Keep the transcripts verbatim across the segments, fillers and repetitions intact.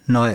نائب.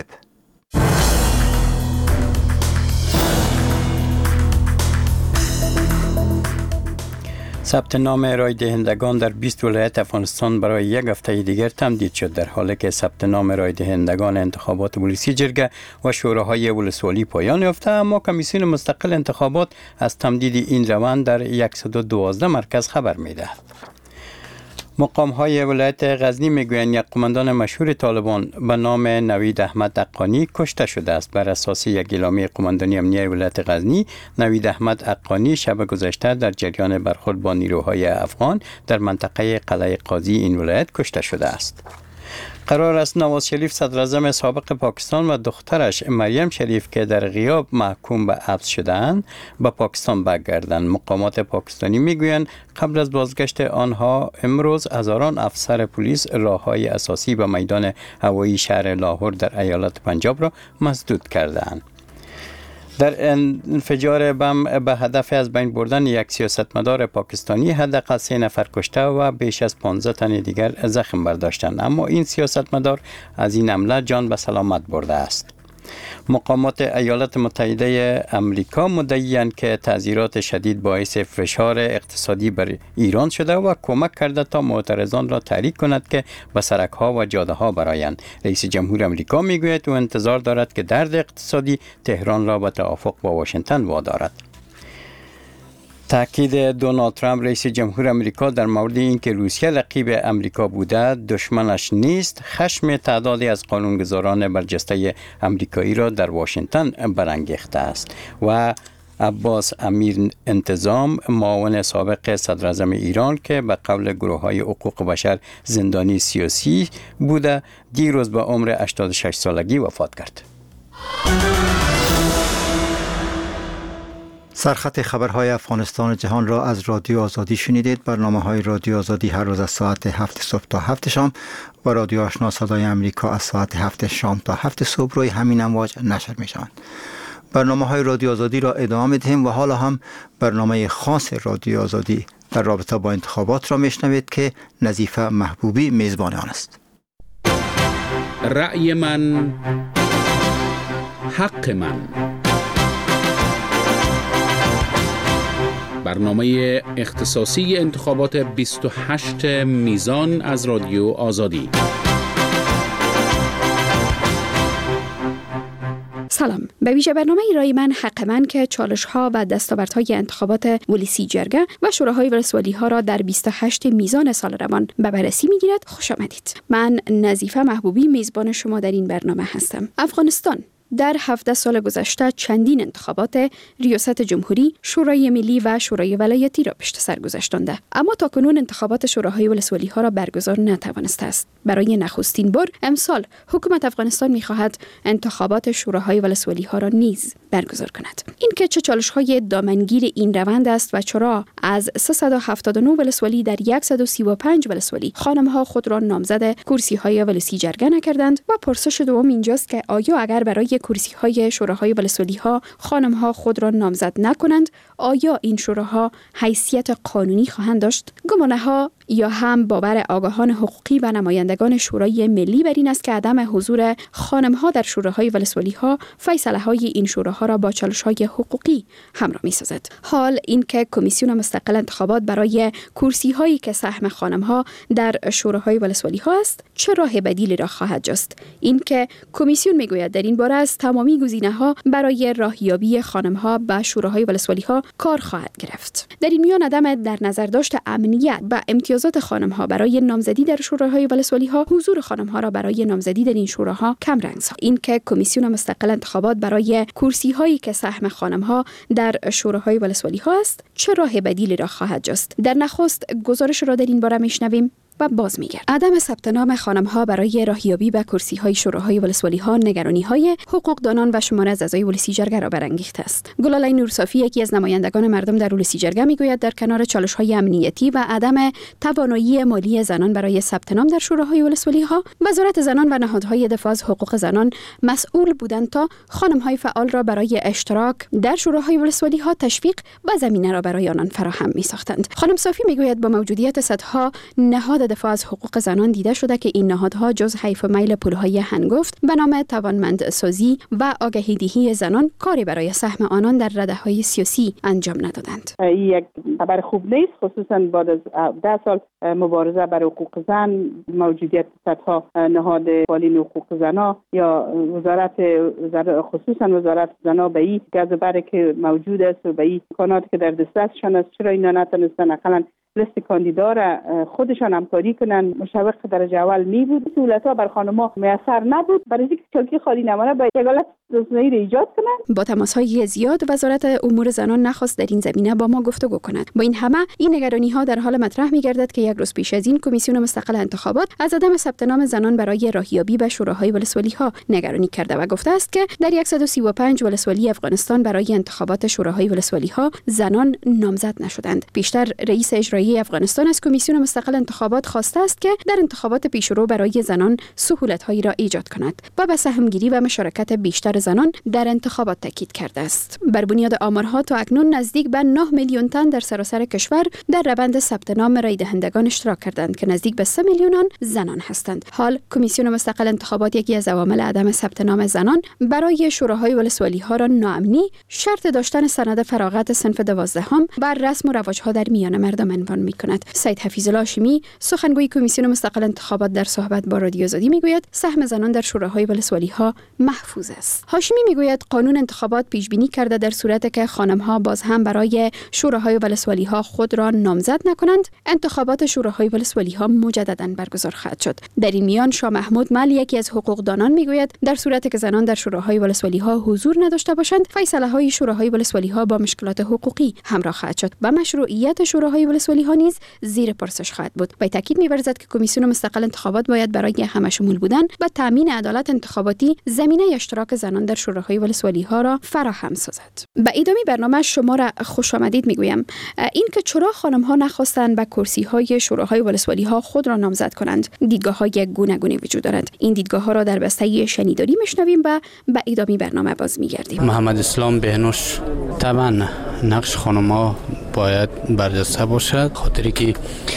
ثبت نام رای دهندگان در بیست ولایت افغانستان برای یک هفته دیگر تمدید شد، در حالی که ثبت نام رای دهندگان انتخابات ولسی جرگه و شوراهای ولسوالی پایان یافته، اما کمیسیون مستقل انتخابات از تمدید این روند در صد و دوازده مرکز خبر می‌دهد. مقام های ولایت غزنی میگویند یک قماندان مشهور طالبان به نام نوید احمد حقانی کشته شده است. بر اساس یک اعلامیه قماندانی امنیه ولایت غزنی، نوید احمد حقانی شب گذشته در جریان برخورد با نیروهای افغان در منطقه قلعه قاضی این ولایت کشته شده است. قرار است نواز شریف صدر اعظم سابق پاکستان و دخترش مریم شریف که در غیاب محکوم به حبس شده‌اند به پاکستان برگردند. مقامات پاکستانی میگویند قبل از بازگشت آنها امروز هزاران افسر پلیس راههای اساسی به میدان هوایی شهر لاهور در ایالت پنجاب را مسدود کردند. در انفجار بم به هدف از بین بردن یک سیاستمدار پاکستانی حداقل سه نفر کشته و بیش از پانزده تن دیگر زخم برداشتند، اما این سیاستمدار از این حمله جان به سلامت برده است. مقامات ایالات متحده امریکا مدعی‌اند که تعزیرات شدید باعث فشار اقتصادی بر ایران شده و کمک کرده تا معترضان را تحریک کند که به سرک‌ها و جاده‌ها برآیند. رئیس جمهور امریکا میگوید او انتظار دارد که درد اقتصادی تهران را به توافق با واشنگتن وادارد. تاکید دونالد ترامپ رئیس جمهور امریکا در مورد اینکه روسیه رقیب امریکا بوده دشمنش نیست، خشم تعدادی از قانونگذاران برجسته امریکایی را در واشنگتن برانگیخته است و عباس امیر انتظام، معاون سابق صدر اعظم ایران که به قول گروه‌های حقوق بشر زندانی سیاسی بوده، دیروز به عمر هشتاد و شش سالگی وفات کرد. سرخط خبرهای افغانستان و جهان را از رادیو آزادی شنیدید. برنامه‌های رادیو آزادی هر روز از ساعت هفت صبح تا هفت شام و رادیو آشنا صدای امریکا از ساعت هفت شام تا هفت صبح روی همین امواج نشر می‌شوند. برنامه‌های رادیو آزادی را ادامه می‌دهیم و حالا هم برنامه خاص رادیو آزادی در رابطه با انتخابات را میشنوید که نظیفه محبوبی میزبان آن است. رأی من حق من، برنامه اختصاصی انتخابات بیست و هشت میزان از رادیو آزادی. سلام، به ویژه برنامه رای من حق من که چالش ها و دستاوردهای انتخابات ولسی جرگه و شوراهای ولسوالی ها را در بیست و هشت میزان سال روان به بررسی میگیرد. خوش آمدید. من نظیفه محبوبی میزبان شما در این برنامه هستم. افغانستان در هفده سال گذشته چندین انتخابات ریاست جمهوری، شورای ملی و شورای ولایتی را پشت سر گذاشتنده، اما تاکنون انتخابات شوراهای ولسوالی ها را برگزار نتوانسته است. برای نخستین بار امسال حکومت افغانستان می‌خواهد انتخابات شوراهای ولسوالی ها را نیز برگزار کند. این که چه چالش‌های دامنگیر این روند است و چرا از سیصد و هفتاد و نه ولسوالی در صد و سی و پنج ولسوالی خانم‌ها خود را نامزد کرسی‌های ولسی جرگه نکردند و پرسش دوم اینجاست که آیا اگر برای کرسی‌های شوراهای ولسوالی‌ها خانم‌ها خود را نامزد نکنند، آیا این شوراها حیثیت قانونی خواهند داشت؟ گمانه‌ها یا هم باور آگاهان حقوقی و نمایندگان شورای ملی بر این است که عدم حضور خانم‌ها در شوراهای ولسوالی‌ها فیصله‌های این شوراها را با چالش‌های حقوقی همراه می‌سازد. حال اینکه کمیسیون مستقل انتخابات برای کرسی‌هایی که سهم خانم‌ها در شوراهای ولسوالی‌ها است، چه راه بدیلی را خواهد جست؟ اینکه کمیسیون می‌گوید در این باره از تمامی گزینه‌ها برای راهیابی خانم‌ها به شوراهای ولسوالی‌ها کار خواهد گرفت. در این میان عدم در نظر داشت امنیت و امتیازات خانم‌ها برای نامزدی در شوراهای ولسوالی‌ها، حضور خانم‌ها را برای نامزدی در این شوراها کم رنگ ساخت. اینکه کمیسیون مستقل انتخابات برای کرسی‌هایی که سهم خانم‌ها در شوراهای ولسوالی‌ها است، چه راه بدیلی را خواهد جست؟ در نخست گزارش را در این باره میشنویم و باز میگرد. عدم ثبت نام خانم‌ها برای راهیابی به کرسی‌های شوراهای ولسوالی‌ها نگرانی‌های حقوقدانان و شمار از اعضای ولسی جرگه را برانگیخته است. گلالای نورصافی، یکی از نمایندگان مردم در ولسی جرگه، میگوید در کنار چالش‌های امنیتی و عدم توانایی مالی زنان برای ثبت نام در شوراهای ولسوالی‌ها، وزارت زنان و نهادهای دفاع از حقوق زنان مسئول بودند تا خانم‌های فعال را برای اشتراک در شوراهای ولسوالی‌ها تشویق و زمینه را برای آنان فراهم می‌ساختند. خانم صافی میگوید با موجودیت صدها نهاد دفاع از حقوق زنان دیده شده که این نهادها جز حیف و میل پولهای هنگفت به نام توانمندسازی و آگاهی‌دهی زنان کاری برای سهم آنان در رده‌های سیاسی انجام ندادند. این یک خبر خوب نیست، خصوصا بعد از ده سال مبارزه برای حقوق زن، موجودیت صدها نهاد فعالین حقوق زنان یا وزارت خصوصا وزارت زنان به این گزبره که موجود است و به این امکاناتی که در دستشان است، چرا اینا نتونستن اقلا لیست کاندیدا را خودشان همکاری کنن؟ مشوق درجه اول می بود، سهولت‌ها بر خانم‌ها میسر نبود، برای اینکه چالکی خالی نمانه باید یک حالت روزنامه‌ای را ایجاد کنن. با تماس‌های زیاد وزارت امور زنان نخواست در این زمینه با ما گفتگو کند. با این همه این نگرانی‌ها در حال مطرح می‌گردد که یک روز پیش از این کمیسیون مستقل انتخابات از عدم ثبت نام زنان برای راهیابی به شوراهای ولسوالی‌ها نگرانی کرده و گفته است که در صد و سی و پنج ولسوالی افغانستان برای انتخابات شوراهای ولسوالی‌ها زنان نامزد نشدند. بیشتر رئیس اجرایی افغانستان از کمیسیون مستقل انتخابات خواسته است که در انتخابات پیشرو برای زنان سهولت‌هایی را ایجاد کند و به سهمگیری و مشارکت بیشتر زنان در انتخابات تاکید کرده است. بر بنیاد آمارها تا اکنون نزدیک به نه میلیون تن در سراسر کشور در روند ثبت نام رای دهندگان اشتراک کردند که نزدیک به سه میلیون زنان هستند. حال کمیسیون مستقل انتخابات یکی از عوامل عدم ثبت نام زنان برای شوراهای ولسوالی‌ها را ناامنی، شرط داشتن سند فراغت صنف دوازدهم بر رسم و رواج‌ها در میان مردم عنوان می‌کند. سید حفیظالله هاشمی سخنگوی کمیسیون مستقل انتخابات در صحبت با رادیو آزادی میگوید سهم زنان در شوراهای ولسوالی‌ها محفوظ است. هاشمی میگوید قانون انتخابات پیش بینی کرده در صورتی که خانم‌ها باز هم برای شوراهای ولسوالی‌ها خود را نامزد نکنند، انتخابات شوراهای ولسوالی‌ها مجدداً برگزار خواهد شد. در این میان شاه محمود مل یکی از حقوقدانان میگوید در صورتی که زنان در شوراهای ولسوالی‌ها حضور نداشته باشند، فیصله‌های شوراهای ولسوالی‌ها با مشکلات حقوقی همراه خواهد شد و مشروعیت شوراهای ولسوالی‌ها نیز زیر پرسش خواهد بود. با تاکید می‌ورزد که کمیسیون مستقل انتخابات باید برای همشمول بودن و تامین عدالت انتخاباتی زمینه اشتراک زنان در شوراهای ولسوالی‌ها را فراهم سازد. به ادامه برنامه شما را خوش آمدید میگویم. این که چرا خانم‌ها نخواستند به کرسی‌های شوراهای ولسوالی‌ها خود را نامزد کنند، دیدگاه‌های گوناگونی وجود دارد. این دیدگاه‌ها را در بسته شنیداری میشنویم و به ادامه برنامه باز میگردیم. محمد اسلام بهنوش: طبعا نقش خانم‌ها باید برجسته باشد، خاطری که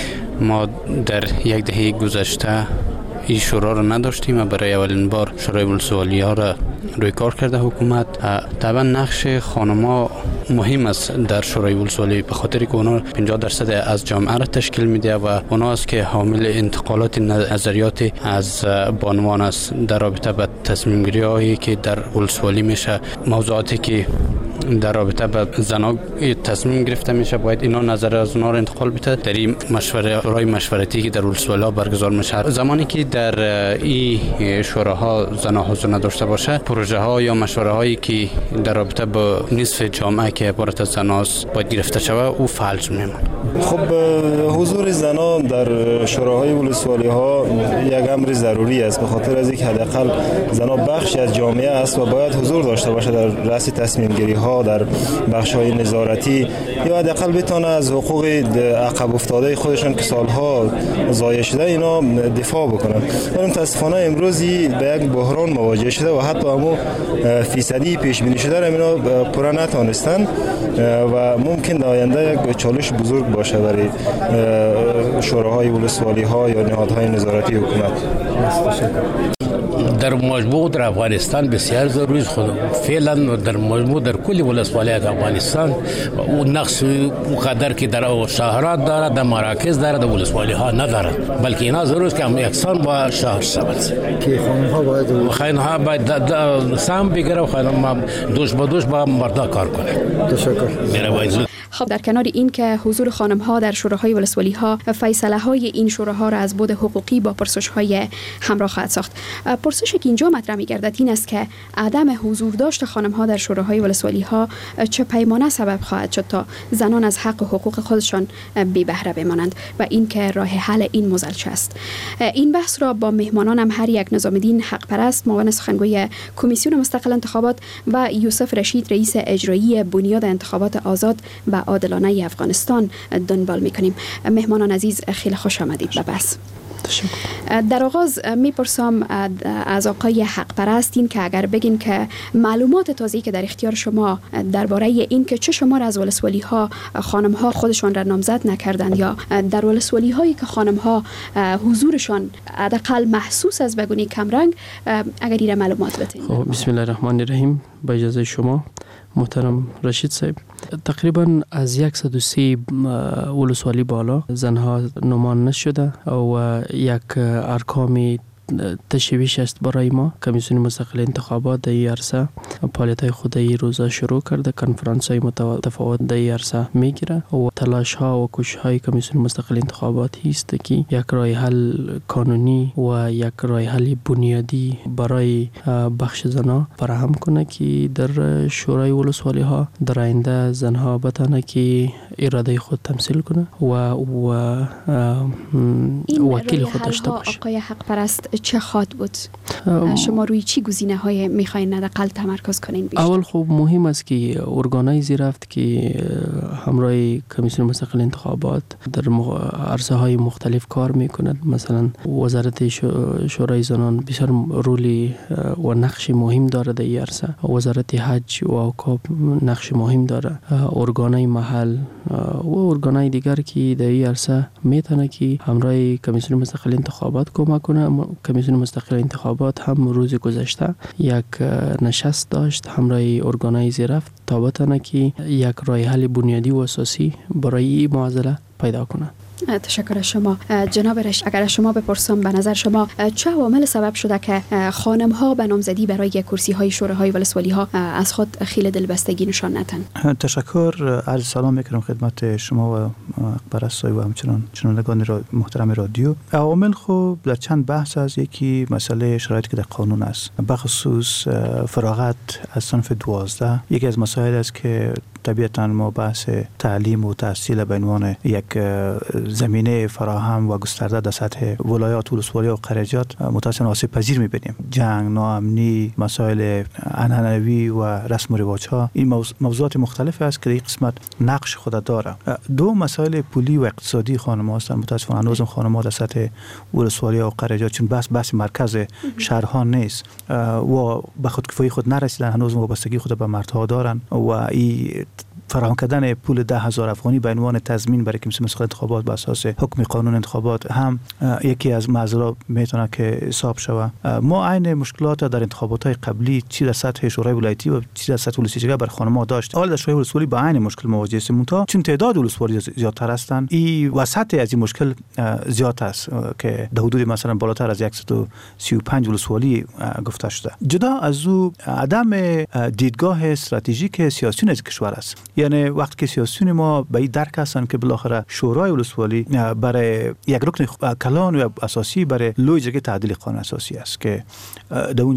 ما در یک دهه گذشته این شورا را نداشتیم و برای اولین بار شورای ولسوالی‌ها را روی کار کرده حکومت. طبعا نقش خانم‌ها مهم است در شورای ولسوالی، به خاطر که اونا پنجاه درصد از جامعه را تشکیل میده و اونا است که حامل انتقالات نظریات از بانوان است در رابطه با تصمیم گیری هایی که در ولسوالی میشه، موضوعاتی که در رابطه با زنا تصمیم گرفته میشه، باید اینا نظر از اونا را انتقال بده در این مشوره شورای مشورتی که در ولسوالی برگزار میشه. زمانی که در این شوراها زنا حضور نداشته باشه، پروژه ها یا مشوره هایی که در رابطه با نصف جامعه که عبارت از زناست باید گرفته شود او فلج میمونه. خب حضور زنان در شوراهای ولسوالی ها یک امر ضروری است، به خاطر از اینکه حداقل زنان بخشی از جامعه است و باید حضور داشته باشه در رأس تصمیم گیری ها، در بخش های نظارتی، یا حداقل بتونه از حقوق عقب افتاده خودشان که سالها ضایع شده اینا دفاع بکنن. ولی متاسفانه امروز به یک بحران مواجه شده و حتی همو فیصدی پیش بینی شده را اینا پورا نتونستن و ممکن در آینده یک چالش بزرگ باشه برای شوراهای ولسوالی ها یا نهادهای نظارتی حکومت. در مجموع در افغانستان بسیار ضروری است. خود فعلا در مجموع در کل ولسوالیات افغانستان او نقص قدر که در شهرات دارد، در مراکز دارد، در ولسوالی ها ندارد، بلکه اینا ضروری است که هم یکسان با شهر شود که خانم ها باید خانم ها باید سهم بگیره و خانم دوش با دوش با مردا کار کنه. تشکر. خب در کنار این که حضور خانم ها در شوراهای ولسوالی ها فیصله های این شوراها را از بعد حقوقی با پرسش های همراه خواهد ساخت. پرسشی که اینجا مطرح می‌گردد این است که عدم حضور داشت خانم ها در شوراهای ولسوالی ها چه پیمانه سبب خواهد شد تا زنان از حق و حقوق خودشان بی بهره بمانند و این که راه حل این موزل چه است. این بحث را با مهمانانم هر یک نظام الدین حق پرست، معاون سخنگوی کمیسیون مستقل انتخابات، و یوسف رشید رئیس اجرایی بنیاد انتخابات آزاد و عادلانه افغانستان دنبال میکنیم. مهمانان عزیز خیلی خوش آمدید به بحث. در آغاز میپرسم از آقای حق پرستین که اگر بگین که معلومات تازه‌ای که در اختیار شما درباره این که چه شمار از ولسوالی ها خانم ها خودشان را نامزد نکردند یا در ولسوالی هایی که خانم ها حضورشان حداقل محسوس از بگونی کمرنگ، اگر این معلومات بتین. خب بسم الله الرحمن الرحیم. با اجازه شما محترم رشید صاحب، تقریبا از صد و سی ولسوالی بالا زنها نمان نشده و یک ارقامی تشویش است برای ما. کمیسیون مستقل انتخابات در این عرصه فعالیت‌های خود این روزا شروع کرده، کنفرانس‌های متفاوت در این عرصه میگیره و تلاش‌ها و کوشش‌های کمیسیون مستقل انتخاباتی است که یک راه حل قانونی و یک راه حل بنیادی برای بخش زنها فراهم کنه که در شورای ولسوالی ها در آینده زنها بتونه که اراده خود تمثیل کنه و و وکیل خود داشته باشه. آقای حق پرست چه خواد بود؟ شما روی چی گزینه های میخواین حداقل تمرکز کنین بیشتر؟ اول خب مهم است که ارگانایزی رفت که همراه کمیسیون مستقل انتخابات در عرصه های مختلف کار میکند. مثلا وزارت شورای زنان بسیار رولی و نقش مهم داره در این عرصه، وزارت حج و اوقاف نقش مهم داره، ارگانای محل و ارگانای دیگر که در این عرصه میتونه که همراه کمیسیون مستقل انتخابات کمک کنه. کمیسیون مستقل انتخابات هم روز گذشته یک نشست داشت همراه ارگانایزی رفت تا بتونه که یک راه حل بنیادی و اساسی برای این معضله پیدا کنه. تشکر از شما جناب رش. اگر شما بپرسم به نظر شما چه عوامل سبب شده که خانم ها به نامزدی برای کرسی های شوراهای ولسوالی ها از خود خیل دلبستگی نشان ندن؟ تشکر، عرض سلام میکنم خدمت شما و پرستای و همچنان شنوندگان را محترم رادیو. عوامل خوب در چند بحث است. یکی مسئله شرایطی که در قانون است، بخصوص فراغت از صنف دوازده. یکی از مسائل است که طبیعتاً ما بحث تعلیم و تحصیل به عنوان یک زمینه فراهم و گسترده در سطح ولایات ولسوالی و قرجات متأسفانه آسیب پذیر می‌بینیم. جنگ، ناامنی، مسائل عنعنوی و رسم و رواج‌ها، این موضوعات مختلف است که این قسمت نقش خود داره. دو مسائل پولی و اقتصادی خانم‌ها هستند. متأسفانه هنوز خانم‌ها در سطح ولسوالی و قرجات چون بحث بحث مرکز شهرها نیست و به خودکفایی خود نرسیدن، هنوز وابستگی خود به مردها دارن و این فراهم کردن پول ده هزار افغانی به عنوان تضمین برای کمیسیون مستقل انتخابات بر اساس حکم قانون انتخابات هم یکی از معضلات میتونه که حساب شود. ما عین مشکلات در انتخابات‌های قبلی چی در سطح شورای ولایتی و چی در سطح ولسوالی برای خانم‌ها داشت. حالا در شورای ولسوالی با عین مشکل مواجه هستیم، منتها چون تعداد ولسوالی زیادتر هستند این وسط از این مشکل زیاد است که در حدود مثلا بالاتر از صد و سی و پنج ولسوالی گفته شده. جدا از او عدم دیدگاه استراتژیک سیاسیون از کشور است. یعنی وقتی که سیاسیون ما به این درک هستن که بالاخره شورای ولسوالی برای یک رکن کلان و اساسی برای لوی جگه تعدیل قانون اساسی است که در اون